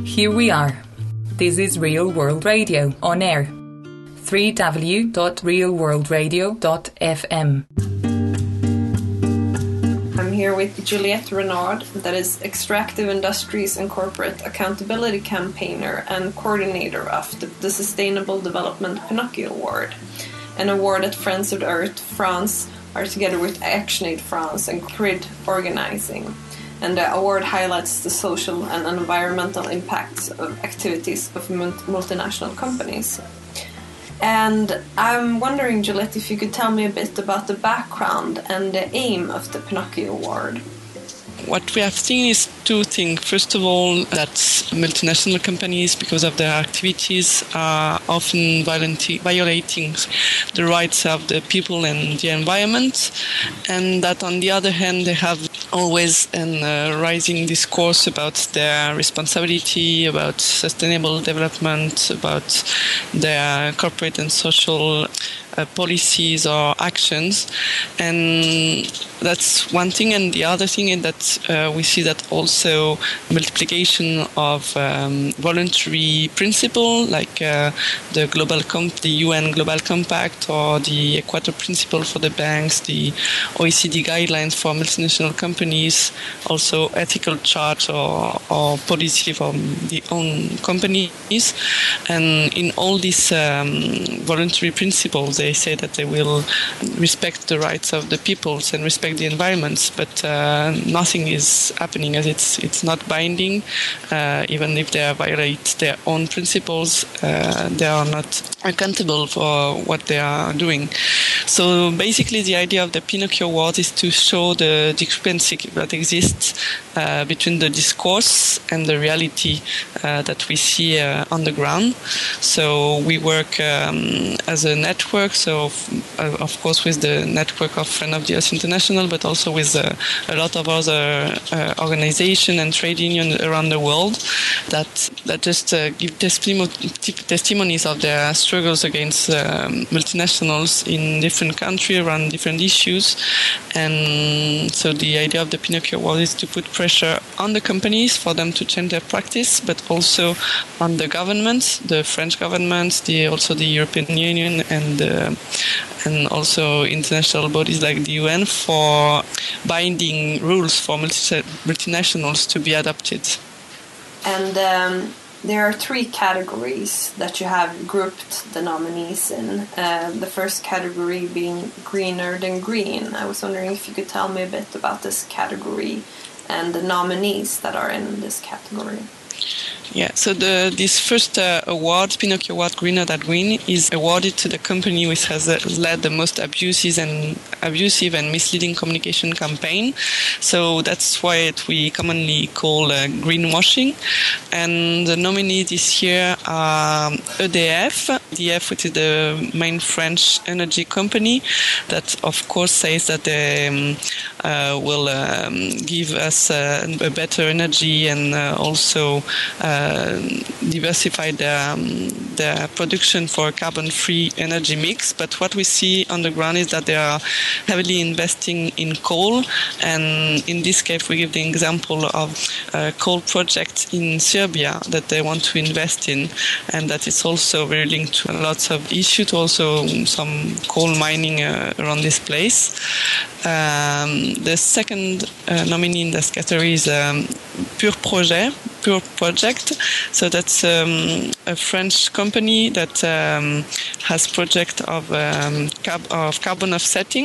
Here we are. This is Real World Radio on air. www.realworldradio.fm. I'm here with Juliette Renard, that is Extractive Industries and Corporate Accountability Campaigner and Coordinator of the Sustainable Development Pinocchio Award, an award that Friends of the Earth France are together with ActionAid France and CRID organizing. And the award highlights the social and environmental impacts of activities of multinational companies. And I'm wondering, Juliette, if you could tell me a bit about the background and the aim of the Pinocchio Award. What we have seen is two things. First of all, that multinational companies, because of their activities, are often violating the rights of the people and the environment, and that on the other hand, they have always a rising discourse about their responsibility, about sustainable development, about their corporate and social policies or actions. And that's one thing. And the other thing is that we see that also multiplication of voluntary principle, like the UN Global Compact or the Equator Principle for the banks, the OECD guidelines for multinational companies, also ethical charge or policy for the own companies. And in all these voluntary principles, they say that they will respect the rights of the peoples and respect the environments, but nothing is happening, as it's not binding. Even if they violate their own principles, they are not accountable for what they are doing. So basically the idea of the Pinocchio Award is to show the discrepancy that exists between the discourse and the reality that we see on the ground. So we work as a network, so of course with the network of Friends of the Earth International, but also with a lot of other organizations and trade unions around the world that just give testimonies of their struggles against multinationals in different countries around different issues. And so the idea of the Pinocchio Award is to put pressure on the companies for them to change their practice, but also on the governments, the French government, also the European Union, and also international bodies like the UN, for binding rules for multinationals to be adopted. And there are three categories that you have grouped the nominees in. The first category being greener than green. I was wondering if you could tell me a bit about this category and the nominees that are in this category. Yeah, so this first award, Pinocchio Award Greener Than Green, is awarded to the company which has led the most abusive and misleading communication campaign. So that's why we commonly call greenwashing. And the nominees this year are EDF, which is the main French energy company, that of course says that they will give us a better energy and also diversify their production for carbon-free energy mix. But what we see on the ground is that they are heavily investing in coal. And in this case, we give the example of a coal project in Serbia that they want to invest in, and that is also very linked to lots of issues, also some coal mining around this place. The second nominee in this category is Pure Project. So that's a French company that has project of carbon offsetting,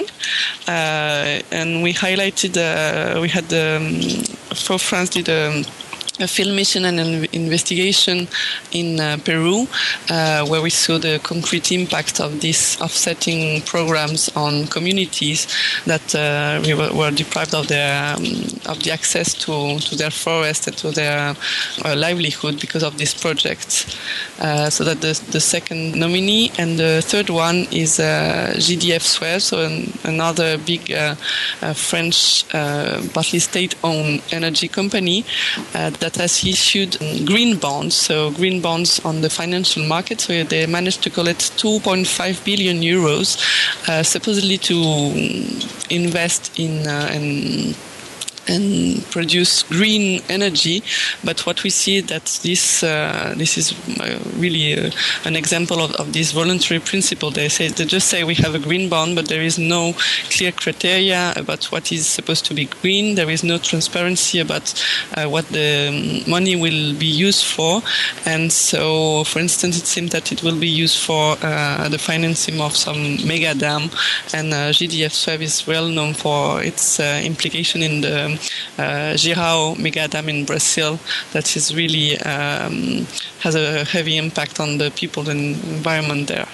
and we highlighted. We had for France did a field mission and an investigation in Peru, where we saw the concrete impact of these offsetting programs on communities that were deprived of the access to their forest and to their livelihood because of this project. So that the second nominee, and the third one is GDF Suez, so another big French, partly state-owned energy company that has issued green bonds, so green bonds on the financial market. So they managed to collect 2.5 billion euros, supposedly to invest in and produce green energy. But what we see that this is really an example of this voluntary principle. They just say we have a green bond, but there is no clear criteria about what is supposed to be green. There is no transparency about what the money will be used for. And so, for instance, it seems that it will be used for the financing of some mega dam. And GDF Suez is well known for its implication in the Jirau mega dam in Brazil. That is really has a heavy impact on the people and environment there.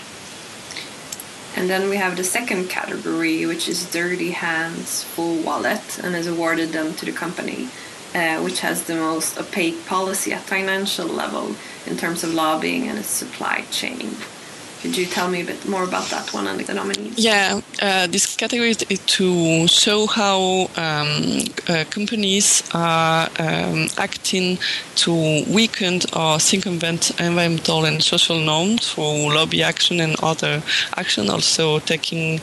And then we have the second category, which is dirty hands, full wallet, and has awarded them to the company, which has the most opaque policy at financial level in terms of lobbying and its supply chain. Could you tell me a bit more about that one and the nominees? Yeah, this category is to show how companies are acting to weaken or circumvent environmental and social norms through lobby action and other action. Also taking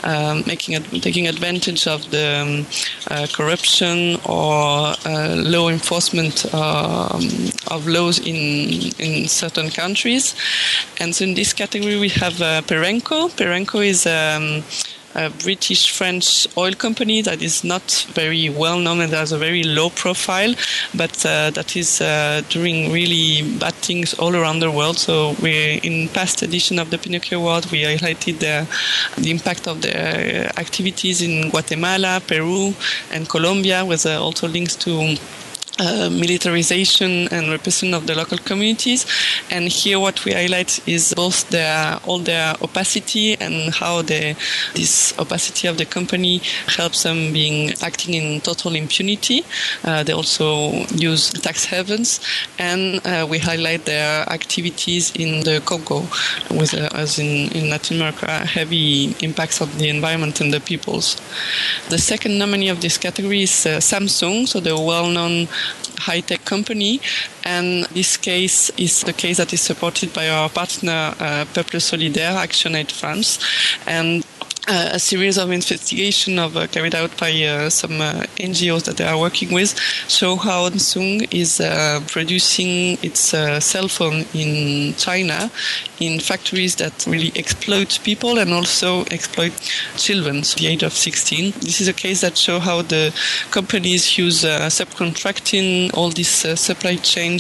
advantage of the corruption or law enforcement of laws in certain countries. And so in this category we have Perenco. Perenco is a British-French oil company that is not very well known and has a very low profile, but that is doing really bad things all around the world. So in past edition of the Pinocchio Award, we highlighted the impact of their activities in Guatemala, Peru, and Colombia, with also links to militarization and repression of the local communities. And here what we highlight is both all their opacity and how this opacity of the company helps them acting in total impunity. They also use tax havens, and we highlight their activities in the Congo, with, as in Latin America, heavy impacts of the environment and the peoples. The second nominee of this category is Samsung, so the well-known high-tech company, and this case is the case that is supported by our partner Peuple Solidaire, Action Aid France, and a series of investigations carried out by some NGOs that they are working with show how Samsung is producing its cell phone in China in factories that really exploit people and also exploit children, so the age of 16. This is a case that shows how the companies use subcontracting all this supply chain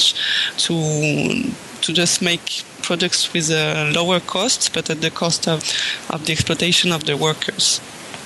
to just make products with a lower cost, but at the cost of the exploitation of the workers.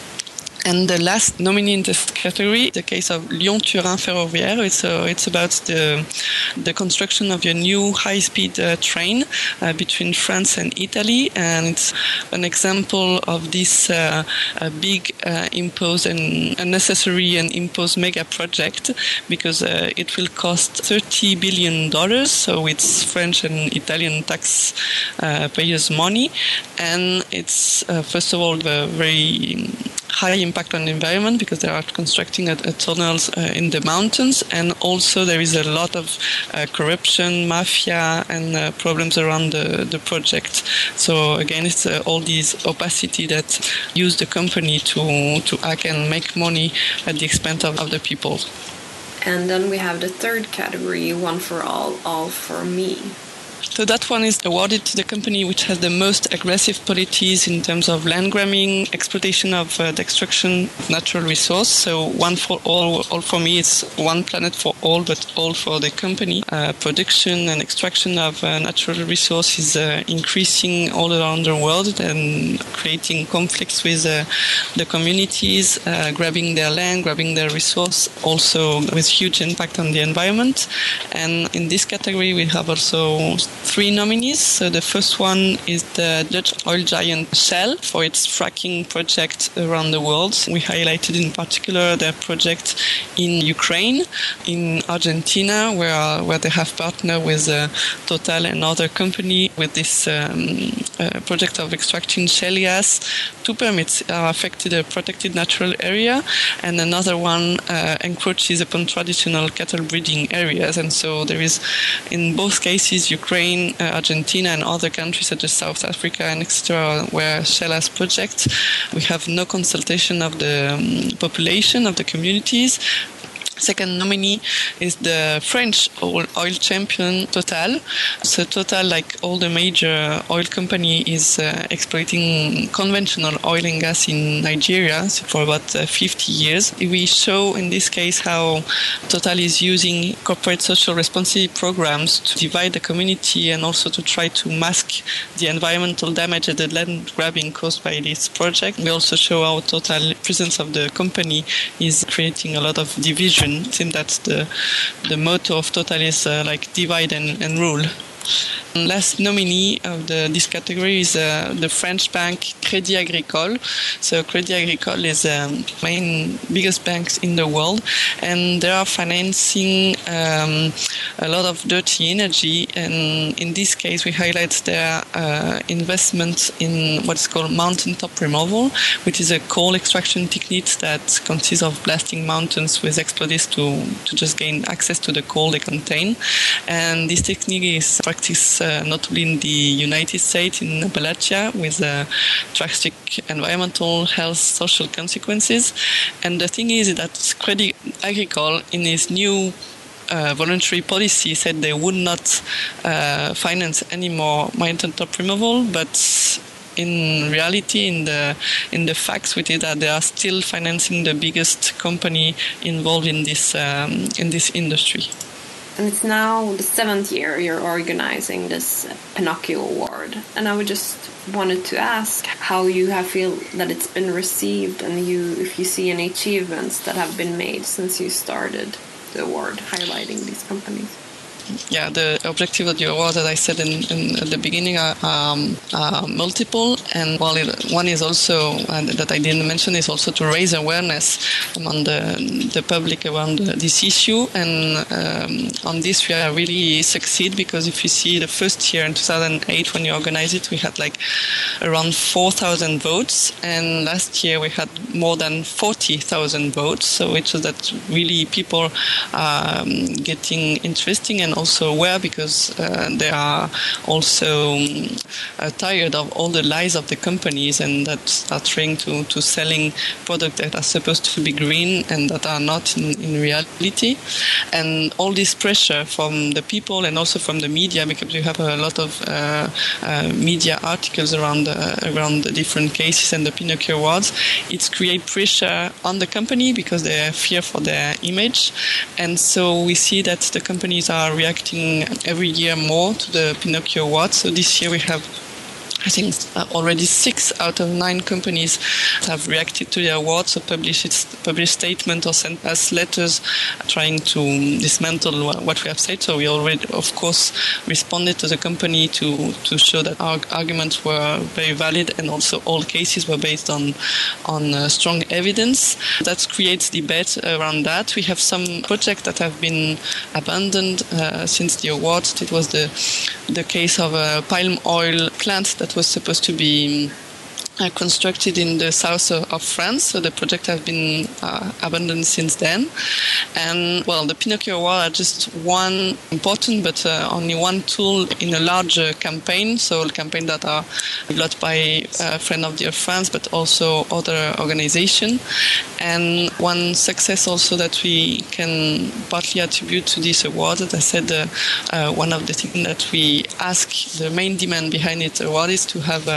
And the last nominee in this category, the case of Lyon-Turin Ferroviaire. It's about the construction of a new high-speed train between France and Italy, and it's an example of this big imposed and unnecessary and imposed mega project, because it will cost $30 billion, so it's French and Italian tax payers' money, and it's first of all the very high impact on the environment because they are constructing tunnels in the mountains, and also there is a lot of corruption, mafia, and problems around the project. So again, it's all these opacity that use the company to act and make money at the expense of the people. And then we have the third category, one for all for me. So that one is awarded to the company which has the most aggressive policies in terms of land grabbing, exploitation of the extraction of natural resource. So one for all for me is one planet for all, but all for the company. Production and extraction of natural resources increasing all around the world and creating conflicts with the communities, grabbing their land, grabbing their resource, also with huge impact on the environment. And in this category we have also three nominees. So the first one is the Dutch oil giant Shell for its fracking project around the world. We highlighted in particular their project in Ukraine, in Argentina, where they have partnered with Total and other company with this project of extracting shale gas. Two permits are affected a protected natural area, and another one encroaches upon traditional cattle breeding areas. And so there is, in both cases, Ukraine, Argentina, and other countries such as South Africa and etc., where Shell has projects, we have no consultation of the population, of the communities. Second nominee is the French oil champion Total. So Total, like all the major oil company, is exploiting conventional oil and gas in Nigeria for about 50 years. We show in this case how Total is using corporate social responsibility programs to divide the community and also to try to mask the environmental damage and the land grabbing caused by this project. We also show how Total presence of the company is creating a lot of division. It seems that the motto of Total is like divide and rule. And last nominee of this category is the French bank Crédit Agricole. So Crédit Agricole is the biggest banks in the world, and they are financing a lot of dirty energy. And in this case, we highlight their investment in what's called mountaintop removal, which is a coal extraction technique that consists of blasting mountains with explosives to just gain access to the coal they contain. And this technique is practiced notably in the United States, in Appalachia, with drastic environmental, health, social consequences. And the thing is that Crédit Agricole, in its new voluntary policy, said they would not finance any more mountaintop removal, but in reality, in the facts, which is that they are still financing the biggest company involved in this industry. And it's now the 7th year you're organizing this Pinocchio Award. And I would just wanted to ask how you have feel that it's been received, and if you see any achievements that have been made since you started the award, highlighting these companies. Yeah, the objective of the award, as I said at the beginning, are multiple. And one is also, that I didn't mention, is also to raise awareness among the public around this issue. And on this, we are really succeed, because if you see the first year in 2008, when you organized it, we had like around 4,000 votes. And last year, we had more than 40,000 votes. So it shows that really people are getting interesting and also aware, because they are also tired of all the lies of the companies and that are trying to selling products that are supposed to be green and that are not in reality. And all this pressure from the people and also from the media, because we have a lot of media articles around the different cases and the Pinocchio Awards, it's create pressure on the company because they fear for their image. And so we see that the companies are reacting every year more to the Pinocchio Award. So this year we have, I think, already 6 out of 9 companies have reacted to the award, so published statement or sent us letters trying to dismantle what we have said. So we already, of course, responded to the company to show that our arguments were very valid, and also all cases were based on strong evidence. That creates debate around that. We have some projects that have been abandoned since the awards. It was the case of a palm oil plant that was supposed to be constructed in the south of France. So the project has been abandoned since then. And well, the Pinocchio Award are just one important, but only one tool in a larger campaign. So a campaign that are developed by Friends of the Earth France, but also other organizations. And one success also that we can partly attribute to this award, as I said, one of the things that we ask, the main demand behind it award, is to have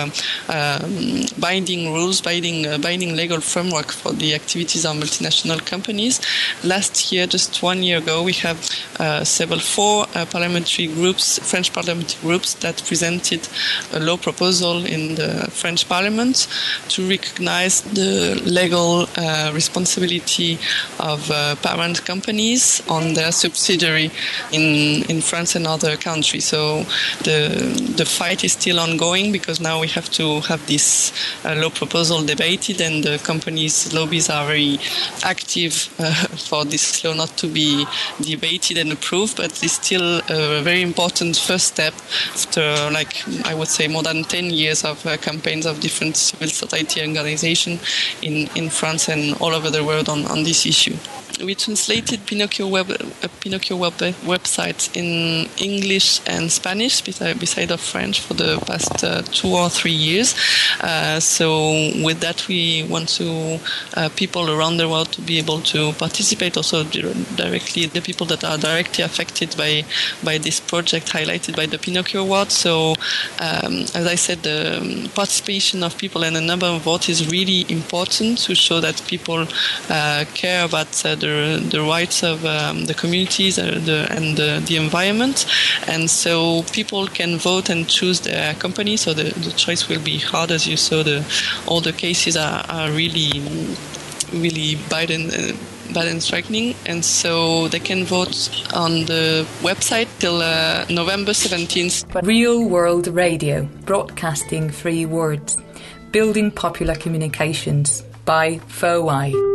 binding rules, binding legal framework for the activities of multinational companies. Last year, just 1 year ago, we have four parliamentary groups, French parliamentary groups, that presented a law proposal in the French Parliament to recognize the legal responsibility of parent companies on their subsidiary in France and other countries. So the fight is still ongoing, because now we have to have this law proposal debated, and the companies' lobbies are very active for this law not to be debated and approved, but it's still a very important first step after, I would say, more than 10 years of campaigns of different civil society organizations in France and all over the world on this issue. we translated Pinocchio website in English and Spanish beside of French for the past 2 or 3 years. So with that, we want to people around the world to be able to participate also directly, the people that are directly affected by this project highlighted by the Pinocchio Award. So as I said, the participation of people and the number of votes is really important to show that people care about the rights of the communities and the environment. And so people can vote and choose their company. So the choice will be hard, as you saw. All the cases are really bad and striking, and so they can vote on the website till November 17th. Real World Radio, broadcasting 3 words, building popular communications by FOI.